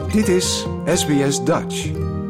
Dit is SBS Dutch.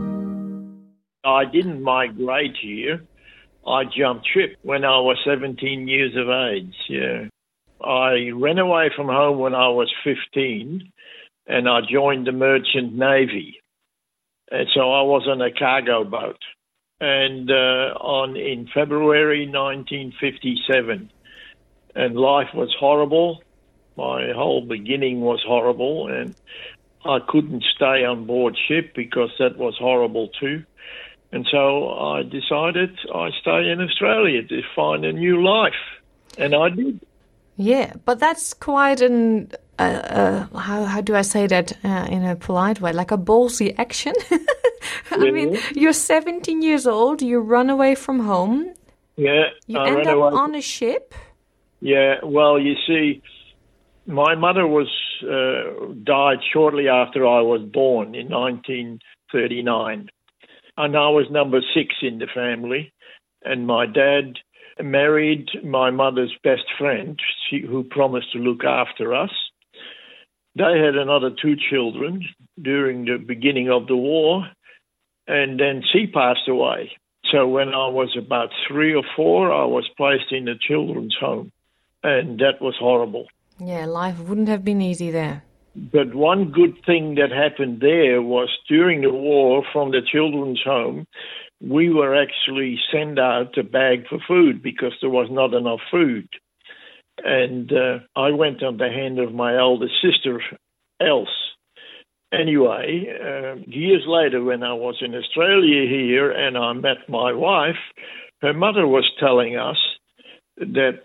I didn't migrate here. I jumped ship when I was 17 years of age, yeah. I ran away from home when I was 15 and I joined the Merchant Navy. And so I was on a cargo boat. And in February 1957. And life was horrible. My whole beginning was horrible, and I couldn't stay on board ship because that was horrible too. And so I decided I'd stay in Australia to find a new life. And I did. Yeah, but that's quite an, how do I say that in a polite way, like a ballsy action. I mean, you're 17 years old, you run away from home. Yeah. You end up on a ship. Yeah, well, you see, my mother died shortly after I was born in 1939. And I was number 6 in the family. And my dad married my mother's best friend, who promised to look after us. They had another 2 children during the beginning of the war, and then she passed away. So when I was about 3 or 4, I was placed in a children's home, and that was horrible. Yeah, life wouldn't have been easy there. But one good thing that happened there was during the war from the children's home, we were actually sent out a bag for food because there was not enough food. And I went on the hand of my elder sister, Else. Anyway, years later when I was in Australia here and I met my wife, her mother was telling us that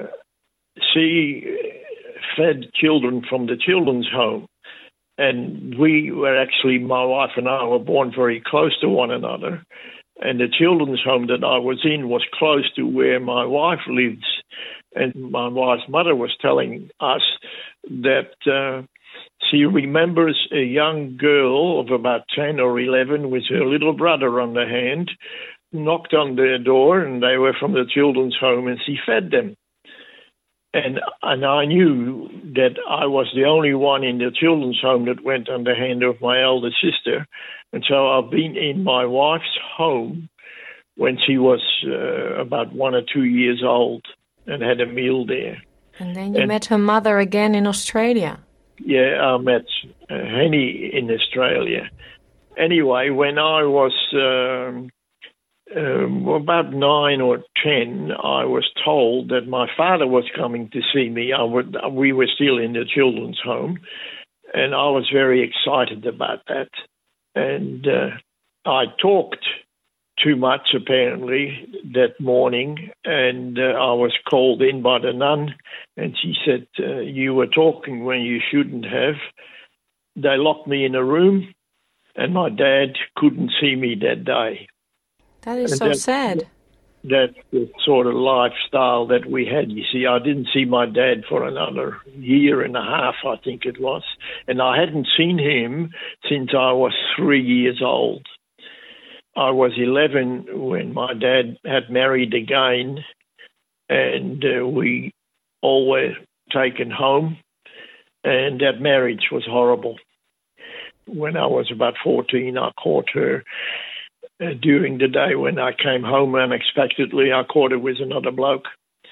she fed children from the children's home. And we were actually, my wife and I were born very close to one another. And the children's home that I was in was close to where my wife lives. And my wife's mother was telling us that she remembers a young girl of about 10 or 11 with her little brother on the hand, knocked on their door, and they were from the children's home, and she fed them. And I knew that I was the only one in the children's home that went on the hand of my elder sister. And so I've been in my wife's home when she was about 1 or 2 years old and had a meal there. And then you met her mother again in Australia. Yeah, I met Henny in Australia. Anyway, when I was about 9 or 10, I was told that my father was coming to see me. We were still in the children's home, and I was very excited about that. And I talked too much, apparently, that morning, and I was called in by the nun, and she said, you were talking when you shouldn't have. They locked me in a room, and my dad couldn't see me that day. That is so sad. That's the sort of lifestyle that we had. You see, I didn't see my dad for another year and a half, I think it was. And I hadn't seen him since I was 3 years old. I was 11 when my dad had married again, and we all were taken home, and that marriage was horrible. When I was about 14, I caught her. During the day when I came home unexpectedly, I caught her with another bloke.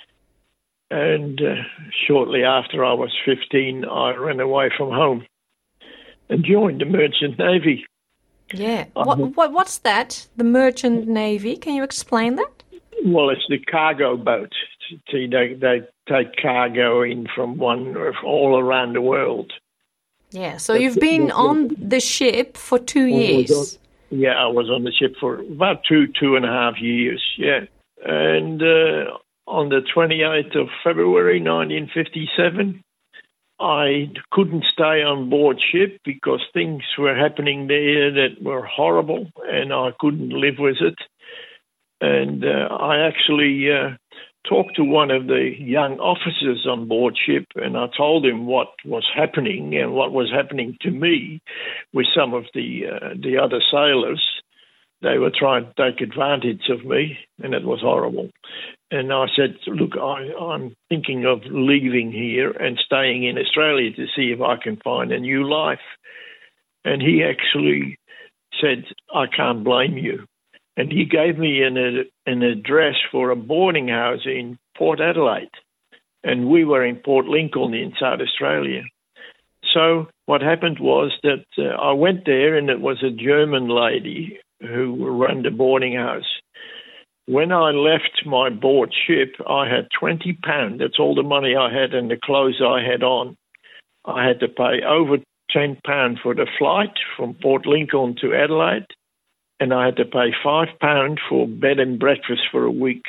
And shortly after I was 15, I ran away from home and joined the Merchant Navy. Yeah. What's that, the Merchant Navy? Can you explain that? Well, it's the cargo boat. See, they take cargo in from all around the world. Yeah, so you've been on the ship for 2 years. Yeah, I was on the ship for about 2.5 years, yeah. And on the 28th of February 1957, I couldn't stay on board ship because things were happening there that were horrible, and I couldn't live with it. And I actually talked to one of the young officers on board ship, and I told him what was happening and what was happening to me with some of the other sailors. They were trying to take advantage of me, and it was horrible. And I said, look, I'm thinking of leaving here and staying in Australia to see if I can find a new life. And he actually said, I can't blame you. And he gave me an address for a boarding house in Port Adelaide. And we were in Port Lincoln in South Australia. So what happened was that I went there, and it was a German lady who ran the boarding house. When I left my board ship, I had £20. That's all the money I had and the clothes I had on. I had to pay over £10 for the flight from Port Lincoln to Adelaide, and I had to pay £5 for bed and breakfast for a week.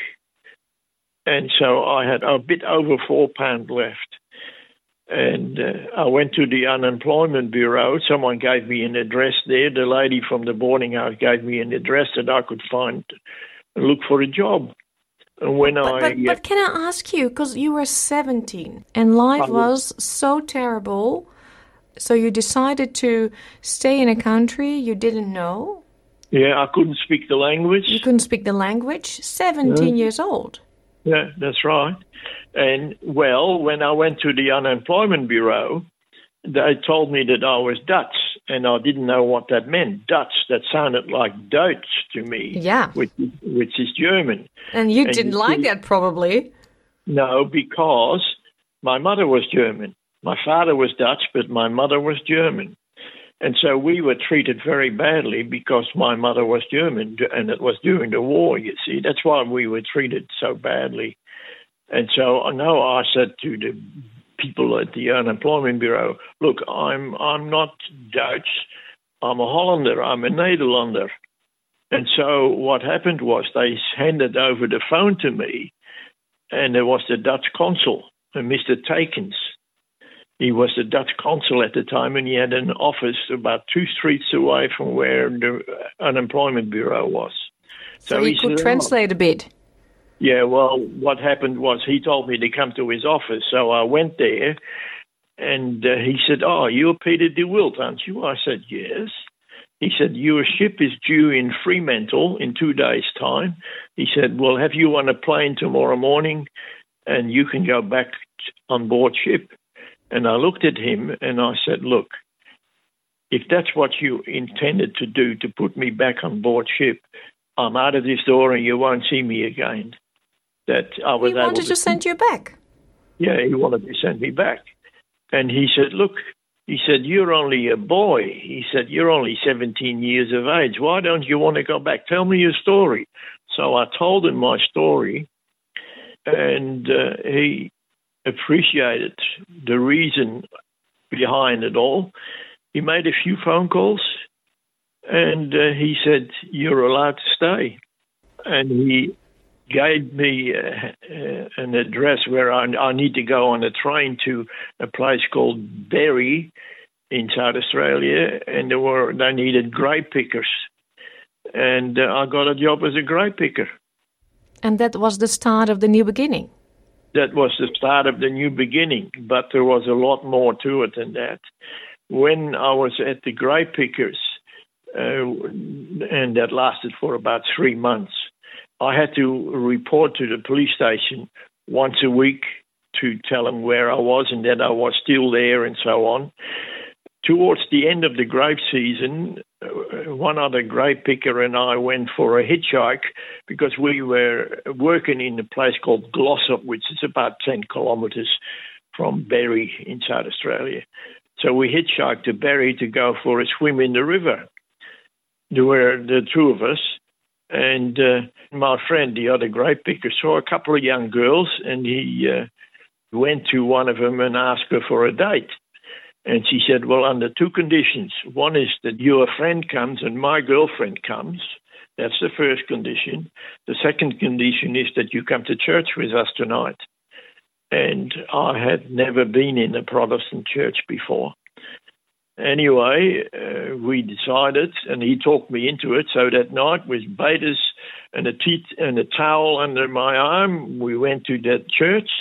And so I had a bit over £4 left. And I went to the unemployment bureau. Someone gave me an address there. The lady from the boarding house gave me an address that I could find and look for a job. And when But can I ask you, because you were 17 and life was so terrible, so you decided to stay in a country you didn't know? Yeah, I couldn't speak the language. You couldn't speak the language? 17 years old. Yeah, that's right. And, well, when I went to the unemployment bureau, they told me that I was Dutch, and I didn't know what that meant. Dutch, that sounded like Deutsch to me, yeah, which is German. And you didn't like that, probably. No, because my mother was German. My father was Dutch, but my mother was German. And so we were treated very badly because my mother was German, and it was during the war, you see. That's why we were treated so badly. And so I said to the people at the unemployment bureau, look, I'm not Dutch. I'm a Hollander. I'm a Nederlander. And so what happened was they handed over the phone to me, and there was the Dutch consul, Mr. Takens. He was the Dutch consul at the time, and he had an office about 2 streets away from where the unemployment bureau was. So he could translate a bit. Yeah, well, what happened was he told me to come to his office, so I went there, and he said, oh, you're Peter de Wilt, aren't you? I said, yes. He said, your ship is due in Fremantle in 2 days' time. He said, we'll have you on a plane tomorrow morning, and you can go back on board ship. And I looked at him and I said, look, if that's what you intended to do, to put me back on board ship, I'm out of this door and you won't see me again. That I was able wanted to send you back? Yeah, he wanted to send me back. And he said, look, he said, you're only a boy. He said, you're only 17 years of age. Why don't you want to go back? Tell me your story. So I told him my story, and he appreciated the reason behind it all. He made a few phone calls, and he said, you're allowed to stay. And he gave me an address where I need to go on a train to a place called Berry in South Australia, and they needed grape pickers. And I got a job as a grape picker. And that was the start of the new beginning? That was the start of the new beginning, but there was a lot more to it than that. When I was at the grape pickers, and that lasted for about 3 months, I had to report to the police station once a week to tell them where I was and that I was still there and so on. Towards the end of the grape season, one other grape picker and I went for a hitchhike because we were working in a place called Glossop, which is about 10 kilometres from Berry in South Australia. So we hitchhiked to Berry to go for a swim in the river. There were the two of us, and my friend, the other grape picker, saw a couple of young girls, and he went to one of them and asked her for a date. And she said, well, under 2 conditions. One is that your friend comes and my girlfriend comes. That's the first condition. The second condition is that you come to church with us tonight. And I had never been in a Protestant church before. Anyway, we decided, and he talked me into it. So that night, with bathers and a towel under my arm, we went to that church.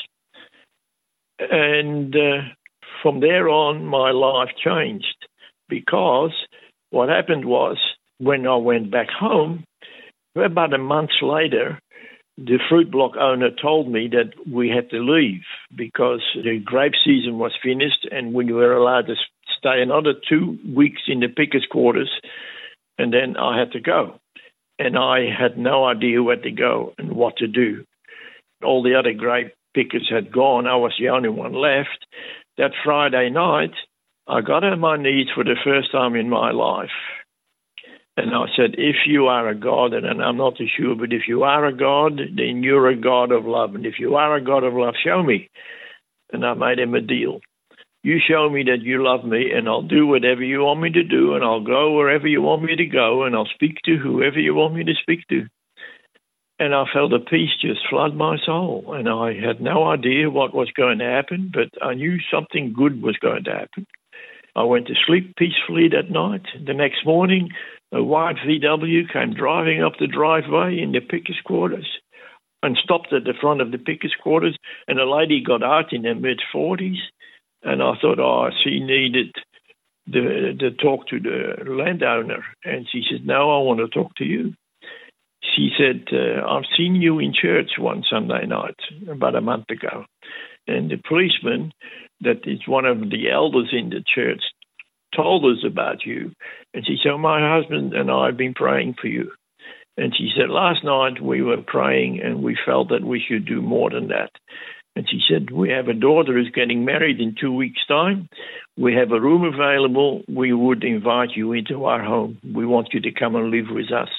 And from there on, my life changed, because what happened was when I went back home, about a month later, the fruit block owner told me that we had to leave because the grape season was finished and we were allowed to stay another 2 weeks in the pickers' quarters, and then I had to go. And I had no idea where to go and what to do. All the other grape pickers had gone. I was the only one left. That Friday night, I got on my knees for the first time in my life. And I said, if you are a God, and I'm not too sure, but if you are a God, then you're a God of love. And if you are a God of love, show me. And I made him a deal. You show me that you love me, and I'll do whatever you want me to do, and I'll go wherever you want me to go, and I'll speak to whoever you want me to speak to. And I felt a peace just flood my soul. And I had no idea what was going to happen, but I knew something good was going to happen. I went to sleep peacefully that night. The next morning, a white VW came driving up the driveway in the pickers' quarters and stopped at the front of the pickers' quarters, and a lady got out in her mid-40s, and I thought, she needed to talk to the landowner. And she said, no, I want to talk to you. She said, I've seen you in church one Sunday night about a month ago, and the policeman that is one of the elders in the church told us about you. And she said, my husband and I have been praying for you. And she said, last night we were praying and we felt that we should do more than that. And she said, we have a daughter who's getting married in 2 weeks' time. We have a room available. We would invite you into our home. We want you to come and live with us.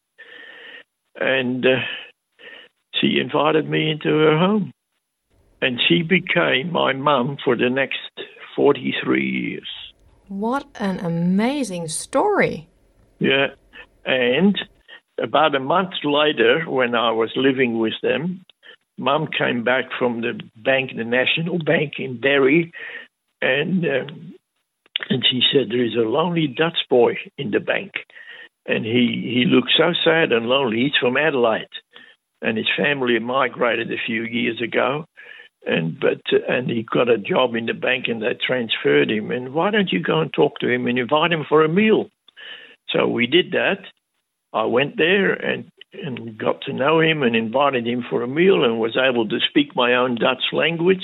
And she invited me into her home. And she became my mum for the next 43 years. What an amazing story. Yeah. And about a month later, when I was living with them, Mum came back from the bank, the National Bank in Derry, and she said, there is a lonely Dutch boy in the bank. And he looks so sad and lonely. He's from Adelaide, and his family migrated a few years ago. And he got a job in the bank, and they transferred him. And why don't you go and talk to him and invite him for a meal? So we did that. I went there and got to know him and invited him for a meal, and was able to speak my own Dutch language.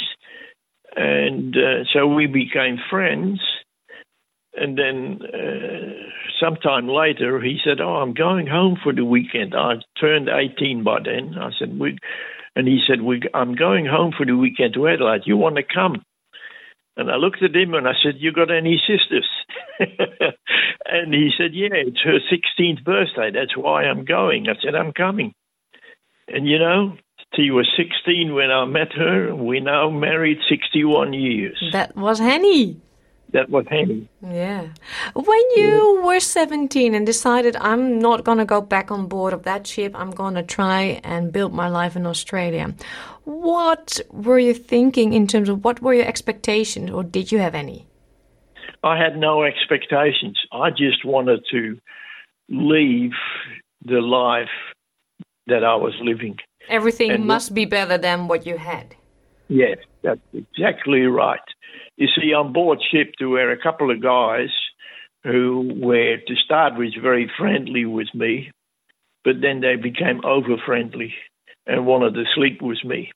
And so we became friends. And then sometime later, he said, I'm going home for the weekend. I turned 18 by then. I said, and he said, I'm going home for the weekend to Adelaide. You want to come? And I looked at him and I said, you got any sisters? And he said, yeah, it's her 16th birthday. That's why I'm going. I said, I'm coming. And, she was 16 when I met her. We're now married 61 years. That was Henny. That was Henny. Yeah. When you were 17 and decided, I'm not going to go back on board of that ship, I'm going to try and build my life in Australia. What were you thinking in terms of what were your expectations, or did you have any? I had no expectations. I just wanted to leave the life that I was living. Everything must be better than what you had. Yes, that's exactly right. You see, on board ship there were a couple of guys who were, to start with, very friendly with me, but then they became over-friendly and wanted to sleep with me.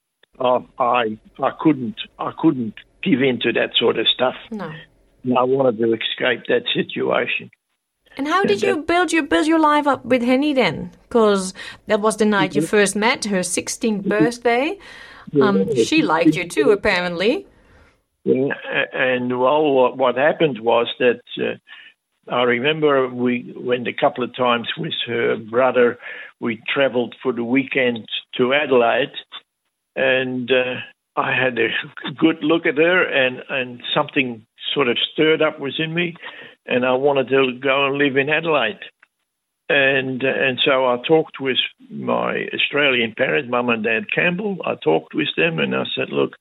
I couldn't give in to that sort of stuff. No. I wanted to escape that situation. And how did you build your life up with Henny then? Because that was the night you first met, her 16th birthday. She liked you too, apparently. Yeah, and well, what happened was that I remember we went a couple of times with her brother. We travelled for the weekend to Adelaide, and I had a good look at her, and something sort of stirred up within me, and I wanted to go and live in Adelaide. And so I talked with my Australian parents, Mum and Dad Campbell. I talked with them, and I said, look,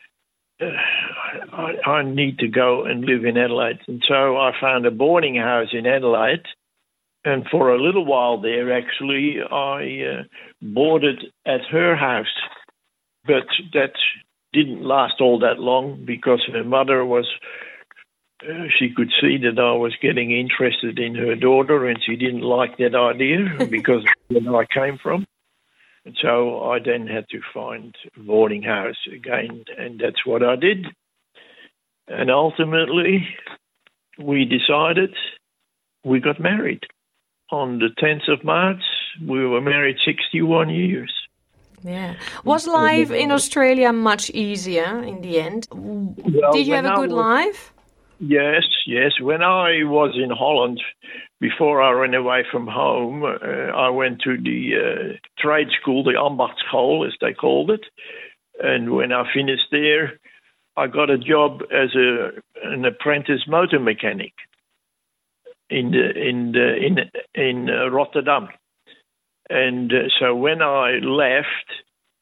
I need to go and live in Adelaide. And so I found a boarding house in Adelaide. And for a little while there, actually, I boarded at her house. But that didn't last all that long because her mother was, she could see that I was getting interested in her daughter, and she didn't like that idea because of where I came from. And so I then had to find a boarding house again, and that's what I did. And ultimately, we decided, we got married. On the 10th of March, we were married 61 years. Yeah. Was life in Australia much easier in the end? Well, did you have a good life? Yes. When I was in Holland, before I ran away from home, I went to the trade school, the Ambachtschool, as they called it. And when I finished there, I got a job as an apprentice motor mechanic in Rotterdam. And so when I left,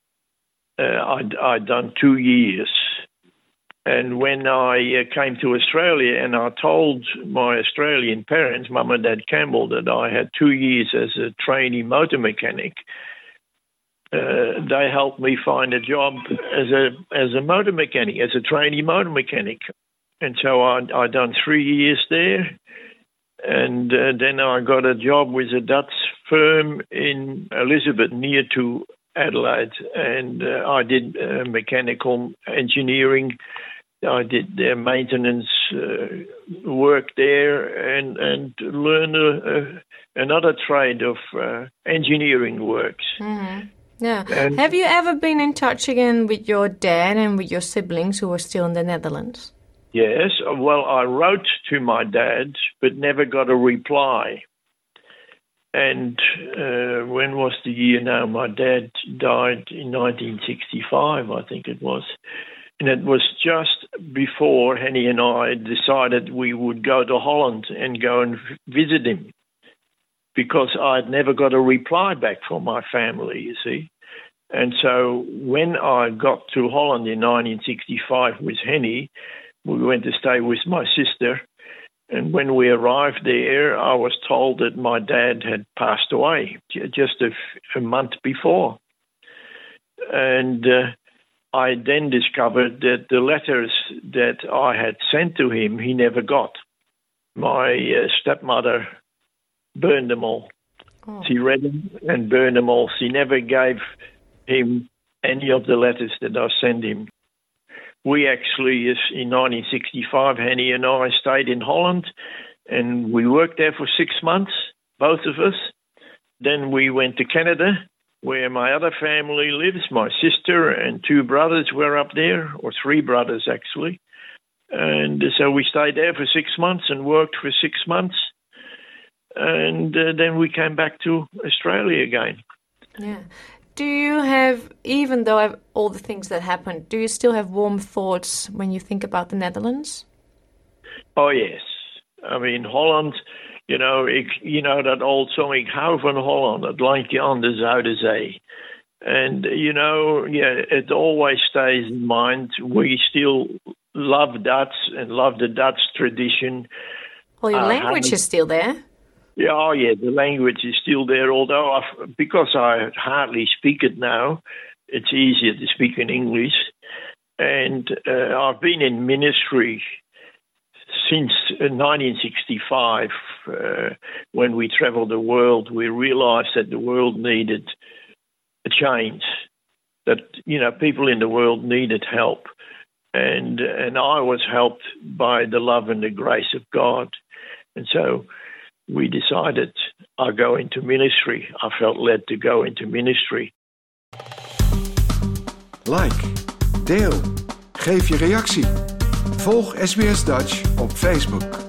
I'd done 2 years. And when I came to Australia and I told my Australian parents, Mum and Dad Campbell, that I had 2 years as a trainee motor mechanic, they helped me find a job as a motor mechanic, as a trainee motor mechanic. And so I done 3 years there. And then I got a job with a Dutch firm in Elizabeth, near to Adelaide. And I did mechanical engineering. I did their maintenance work there and learned another trade of engineering works. Mm-hmm. Yeah. And have you ever been in touch again with your dad and with your siblings who are still in the Netherlands? Yes. Well, I wrote to my dad, but never got a reply. And when was the year now? My dad died in 1965, I think it was. And it was just before Henny and I decided we would go to Holland and go and visit him, because I'd never got a reply back from my family, you see. And so when I got to Holland in 1965 with Henny, we went to stay with my sister. And when we arrived there, I was told that my dad had passed away just a month before. And I then discovered that the letters that I had sent to him, he never got. My stepmother burned them all. Oh. She read them and burned them all. She never gave him any of the letters that I sent him. We actually, in 1965, Henny and I stayed in Holland, and we worked there for 6 months, both of us. Then we went to Canada, where my other family lives. My sister and 2 brothers were up there, or 3 brothers actually. And so we stayed there for 6 months and worked for 6 months. And then we came back to Australia again. Yeah. Do you have, even though all the things that happened, do you still have warm thoughts when you think about the Netherlands? Oh, yes. I mean, Holland, you know that old song, Ik hou van Holland, het landje aan de Zuiderzee. And, it always stays in mind. We still love Dutch and love the Dutch tradition. Well, your language is still there. Yeah, the language is still there, although because I hardly speak it now, it's easier to speak in English. And I've been in ministry since 1965. When we traveled the world, we realized that the world needed a change, that, people in the world needed help. And I was helped by the love and the grace of God. And so we decided I'll go into ministry. I felt led to go into ministry. Like, deel, geef je reactie. Volg SBS Dutch op Facebook.